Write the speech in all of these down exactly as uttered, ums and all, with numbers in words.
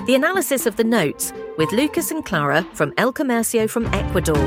The analysis of the notes with Lucas and Clara from El Comercio from Ecuador.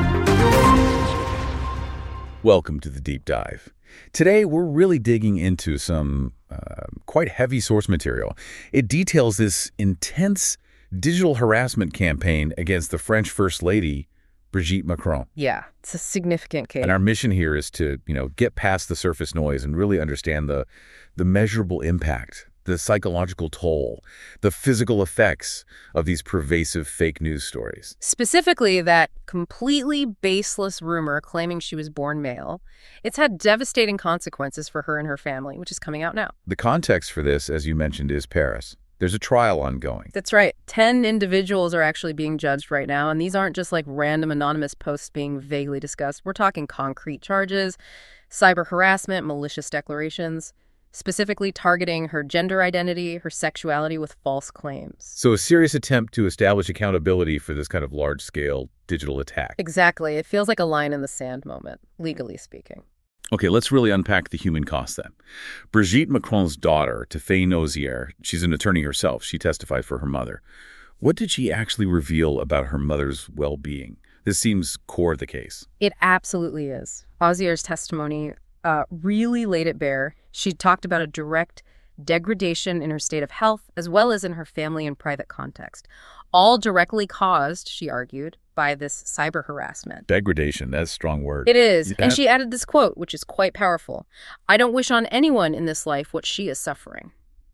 Welcome to the Deep Dive. Today, we're really digging into some uh, quite heavy source material. It details this intense digital harassment campaign against the French First Lady, Brigitte Macron. Yeah, it's a significant case. And our mission here is to, you know, get past the surface noise and really understand the, the measurable impact, the psychological toll, the physical effects of these pervasive fake news stories. Specifically, that completely baseless rumor claiming she was born male. It's had devastating consequences for her and her family, which is coming out now. The context for this, as you mentioned, is Paris. There's a trial ongoing. That's right. Ten individuals are actually being judged right now, and these aren't just like random anonymous posts being vaguely discussed. We're talking concrete charges, cyber harassment, malicious declarations, specifically targeting her gender identity, her sexuality with false claims. So a serious attempt to establish accountability for this kind of large-scale digital attack. Exactly. It feels like a line in the sand moment, legally speaking. Okay, let's really unpack the human cost then. Brigitte Macron's daughter, Tiffaine Nozière, she's an attorney herself. She testified for her mother. What did she actually reveal about her mother's well-being? This seems core of the case. It absolutely is. Nozière's testimony uh, really laid it bare. She talked about a direct degradation in her state of health, as well as in her family and private context, all directly caused, she argued, by this cyber harassment. Degradation, that's a strong word. It is. Yeah. And she added this quote, which is quite powerful. "I don't wish on anyone in this life what she is suffering."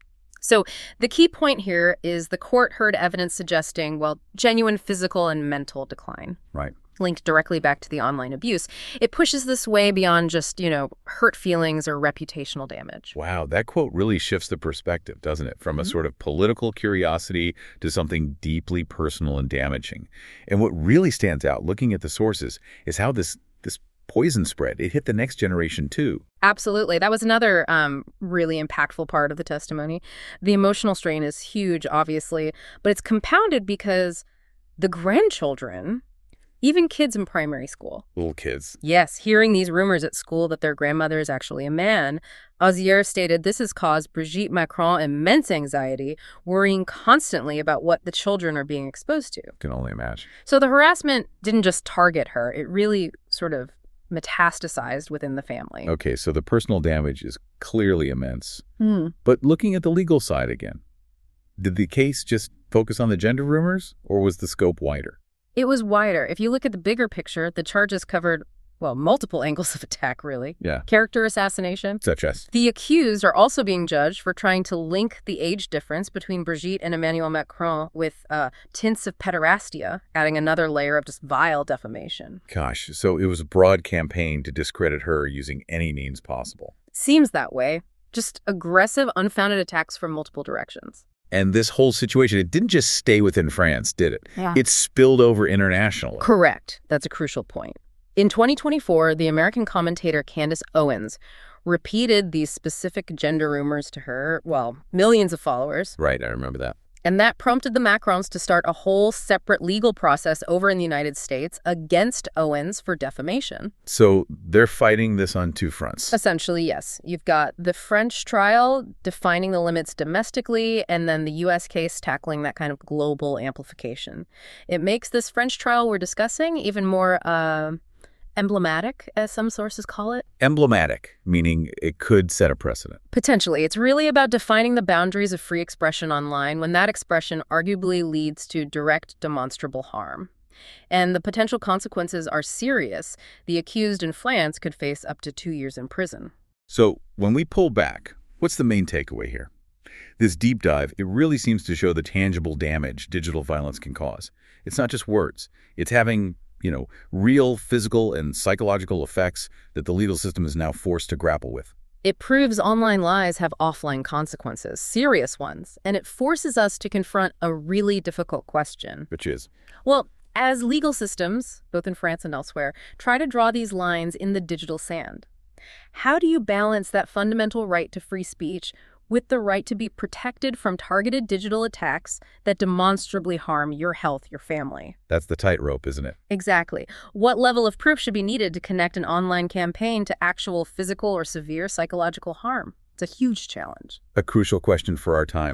So the key point here is the court heard evidence suggesting, well, genuine physical and mental decline. Right. Linked directly back to the online abuse. It pushes this way beyond just, you know, hurt feelings or reputational damage. Wow, that quote really shifts the perspective, doesn't it? From a sort of political curiosity to something deeply personal and damaging. And what really stands out, looking at the sources, is how this this poison spread. It hit the next generation, too. Absolutely. That was another um, really impactful part of the testimony. The emotional strain is huge, obviously, but it's compounded because the grandchildren, even kids in primary school. Little kids. Yes, hearing these rumors at school that their grandmother is actually a man, Nozière stated this has caused Brigitte Macron immense anxiety, worrying constantly about what the children are being exposed to. Can only imagine. So the harassment didn't just target her. It really sort of metastasized within the family. Okay, so the personal damage is clearly immense. Mm. But looking at the legal side again, did the case just focus on the gender rumors, or was the scope wider? It was wider. If you look at the bigger picture, the charges covered, well, multiple angles of attack, really. Yeah. Character assassination. Such as? The accused are also being judged for trying to link the age difference between Brigitte and Emmanuel Macron with uh, tints of pederastia, adding another layer of just vile defamation. Gosh, so it was a broad campaign to discredit her using any means possible. Seems that way. Just aggressive, unfounded attacks from multiple directions. And this whole situation, it didn't just stay within France, did it? Yeah. It spilled over internationally. Correct. That's a crucial point. In twenty twenty-four, the American commentator Candace Owens repeated these specific gender rumors to her, well, millions of followers. Right, I remember that. And that prompted the Macrons to start a whole separate legal process over in the United States against Owens for defamation. So they're fighting this on two fronts. Essentially, yes. You've got the French trial defining the limits domestically, and then the U S case tackling that kind of global amplification. It makes this French trial we're discussing even more uh, emblematic, as some sources call it. Emblematic, meaning it could set a precedent. Potentially. It's really about defining the boundaries of free expression online when that expression arguably leads to direct demonstrable harm. And the potential consequences are serious. The accused in France could face up to two years in prison. So when we pull back, what's the main takeaway here? This deep dive, it really seems to show the tangible damage digital violence can cause. It's not just words. It's having, you know, real physical and psychological effects that the legal system is now forced to grapple with. It proves online lies have offline consequences, serious ones, and it forces us to confront a really difficult question. Which is? Well, as legal systems, both in France and elsewhere, try to draw these lines in the digital sand, how do you balance that fundamental right to free speech with the right to be protected from targeted digital attacks that demonstrably harm your health, your family? That's the tightrope, isn't it? Exactly. What level of proof should be needed to connect an online campaign to actual physical or severe psychological harm? It's a huge challenge. A crucial question for our times.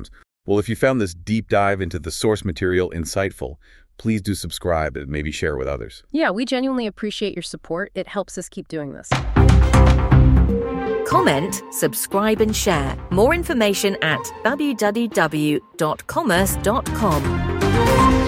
Well, if you found this deep dive into the source material insightful, please do subscribe and maybe share it with others. Yeah, we genuinely appreciate your support. It helps us keep doing this. Comment, subscribe and share. More information at w w w dot commerce dot com.